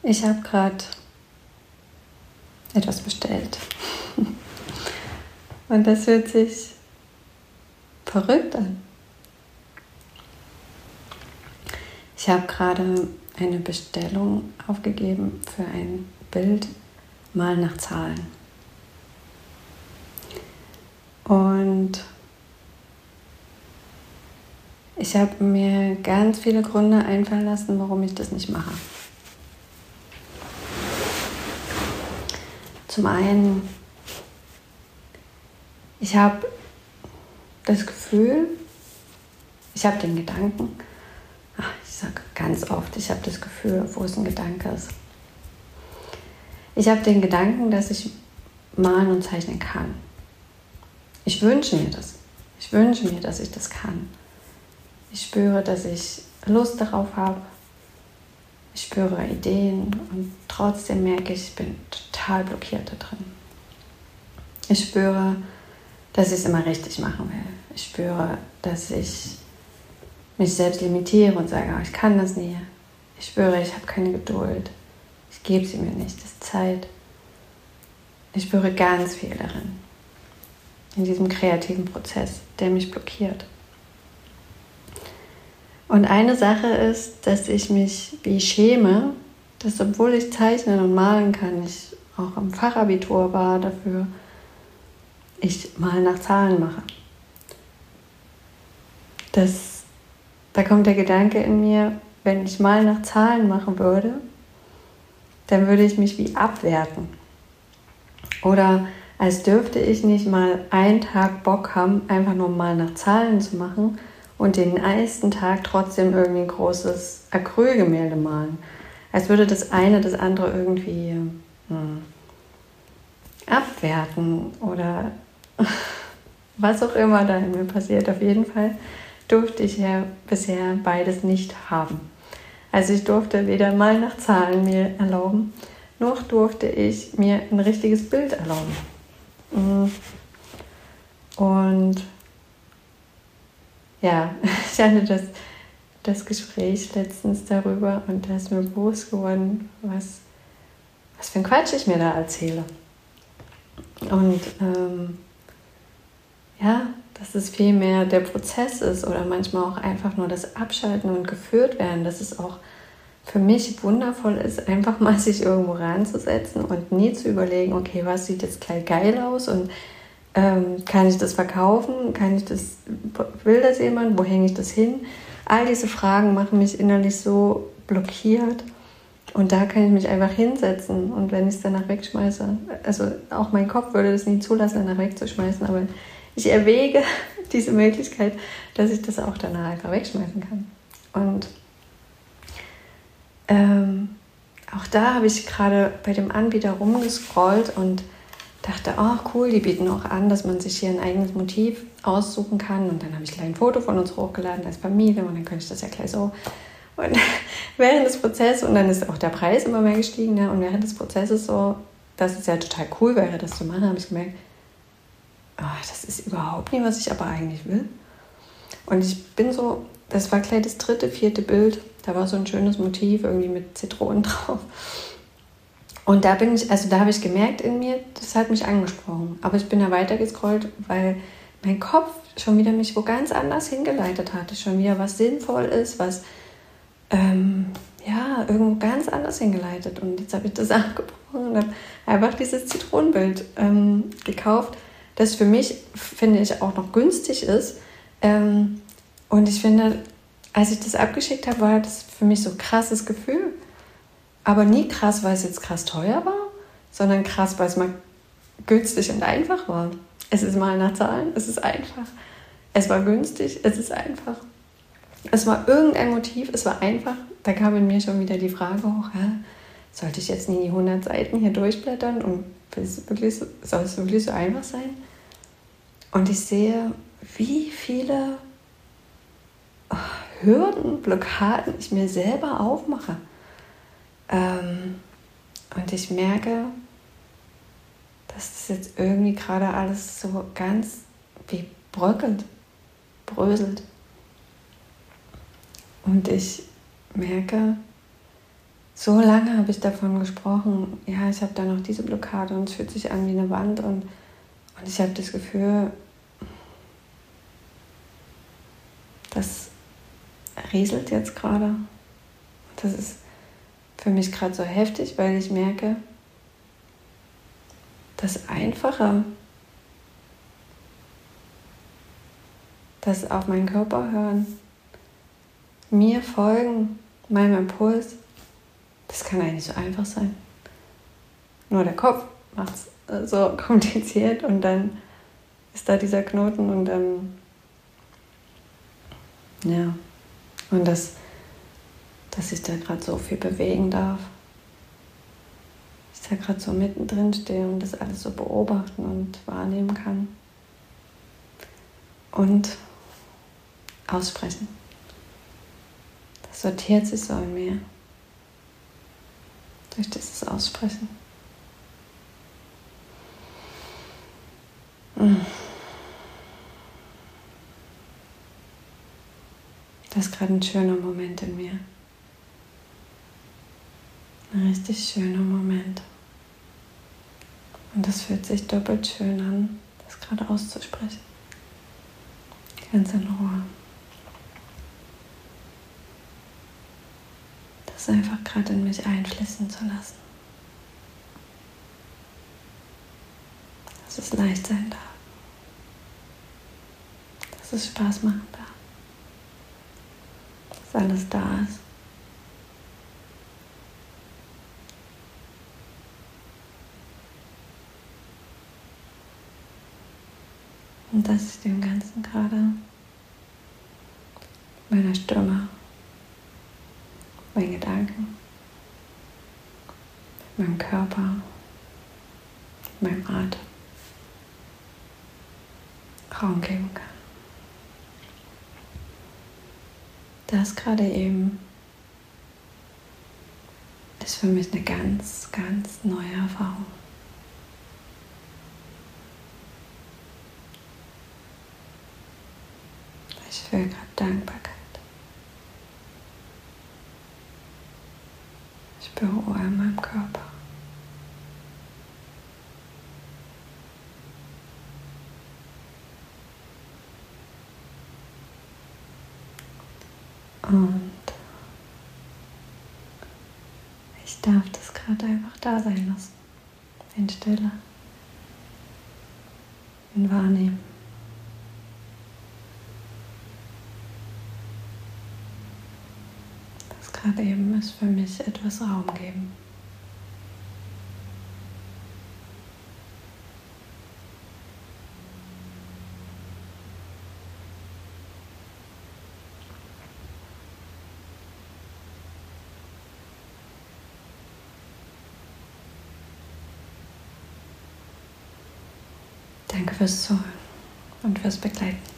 Ich habe gerade etwas bestellt. Und das hört sich verrückt an. Ich habe gerade eine Bestellung aufgegeben für ein Bild mal nach Zahlen. Und ich habe mir ganz viele Gründe einfallen lassen, warum ich das nicht mache. Zum einen, ich habe das Gefühl, ich habe den Gedanken, ich sage ganz oft, ich habe das Gefühl, wo es ein Gedanke ist. Ich habe den Gedanken, dass ich malen und zeichnen kann. Ich wünsche mir das. Ich wünsche mir, dass ich das kann. Ich spüre, dass ich Lust darauf habe. Ich spüre Ideen und trotzdem merke ich bin total blockiert da drin. Ich spüre, dass ich es immer richtig machen will. Ich spüre, dass ich mich selbst limitiere und sage, ich kann das nie. Ich spüre, ich habe keine Geduld. Ich gebe sie mir nicht, das ist Zeit. Ich spüre ganz viel darin. In diesem kreativen Prozess, der mich blockiert. Und eine Sache ist, dass ich mich wie schäme, dass obwohl ich zeichnen und malen kann, ich auch am Fachabitur war dafür, ich mal nach Zahlen mache. Da kommt der Gedanke in mir, wenn ich mal nach Zahlen machen würde, dann würde ich mich wie abwerten. Oder als dürfte ich nicht mal einen Tag Bock haben, einfach nur mal nach Zahlen zu machen und den nächsten Tag trotzdem irgendwie ein großes Acrylgemälde malen. Als würde das eine das andere irgendwie abwerten oder was auch immer da in mir passiert. Auf jeden Fall durfte ich ja bisher beides nicht haben. Also ich durfte weder mal nach Zahlen mir erlauben, noch durfte ich mir ein richtiges Bild erlauben. Und ja, ich hatte das Gespräch letztens darüber und da ist mir bewusst geworden, was für ein Quatsch ich mir da erzähle. Und dass es vielmehr der Prozess ist oder manchmal auch einfach nur das Abschalten und geführt werden, dass es auch für mich wundervoll ist, einfach mal sich irgendwo ranzusetzen und nie zu überlegen, okay, was sieht jetzt gleich geil aus und kann ich das verkaufen, will das jemand, wo hänge ich das hin? All diese Fragen machen mich innerlich so blockiert und da kann ich mich einfach hinsetzen und wenn ich es danach wegschmeiße, also auch mein Kopf würde das nie zulassen, danach wegzuschmeißen, aber ich erwäge diese Möglichkeit, dass ich das auch danach einfach wegschmeißen kann. Und auch da habe ich gerade bei dem Anbieter rumgescrollt und dachte, cool, die bieten auch an, dass man sich hier ein eigenes Motiv aussuchen kann. Und dann habe ich gleich ein Foto von uns hochgeladen als Familie und dann könnte ich das ja gleich so. Und während des Prozesses, und dann ist auch der Preis immer mehr gestiegen, ne? Und während des Prozesses so, dass es ja total cool wäre, das zu machen, habe ich gemerkt, das ist überhaupt nicht, was ich aber eigentlich will. Und ich bin so, das war gleich das 3., 4. Bild, da war so ein schönes Motiv irgendwie mit Zitronen drauf. Und da habe ich gemerkt in mir, das hat mich angesprochen. Aber ich bin da weitergescrollt, weil mein Kopf schon wieder mich wo ganz anders hingeleitet hatte. Schon wieder was sinnvoll ist, was irgendwo ganz anders hingeleitet. Und jetzt habe ich das abgebrochen und habe einfach dieses Zitronenbild gekauft, das für mich, finde ich, auch noch günstig ist. Und ich finde, als ich das abgeschickt habe, war das für mich so ein krasses Gefühl. Aber nie krass, weil es jetzt krass teuer war, sondern krass, weil es mal günstig und einfach war. Es ist mal nach Zahlen, es ist einfach. Es war günstig, es ist einfach. Es war irgendein Motiv, es war einfach. Da kam in mir schon wieder die Frage hoch, sollte ich jetzt nie die 100 Seiten hier durchblättern und soll es wirklich so einfach sein? Und ich sehe, wie viele Hürden, Blockaden ich mir selber aufmache. Und ich merke, dass das jetzt irgendwie gerade alles so ganz wie bröselt. Und ich merke, so lange habe ich davon gesprochen, ja, ich habe da noch diese Blockade und es fühlt sich an wie eine Wand und ich habe das Gefühl, das rieselt jetzt gerade. Das ist für mich gerade so heftig, weil ich merke, das Einfache, das auf meinen Körper hören, mir folgen, meinem Impuls, das kann eigentlich so einfach sein. Nur der Kopf macht es so kompliziert und dann ist da dieser Knoten und dann, ja, und dass ich da gerade so viel bewegen darf. Ich da gerade so mittendrin stehe und das alles so beobachten und wahrnehmen kann. Und aussprechen. Das sortiert sich so in mir. Durch dieses Aussprechen. Das ist gerade ein schöner Moment in mir. Ein richtig schöner Moment. Und das fühlt sich doppelt schön an, das gerade auszusprechen. Ganz in Ruhe. Das einfach gerade in mich einfließen zu lassen. Dass es leicht sein darf. Dass es Spaß machen darf. Dass alles da ist. Und dass ich dem Ganzen gerade meiner Stimme, meinen Gedanken, meinem Körper, meinem Atem Raum geben kann. Das gerade eben ist für mich eine ganz, ganz neue Erfahrung. Ich fühle gerade Dankbarkeit. Ich spüre Ruhe in meinem Körper. Und ich darf das gerade einfach da sein lassen. In Stille. In Wahrnehmen. Das gerade eben ist für mich etwas Raum geben. Danke fürs Zuhören und fürs Begleiten.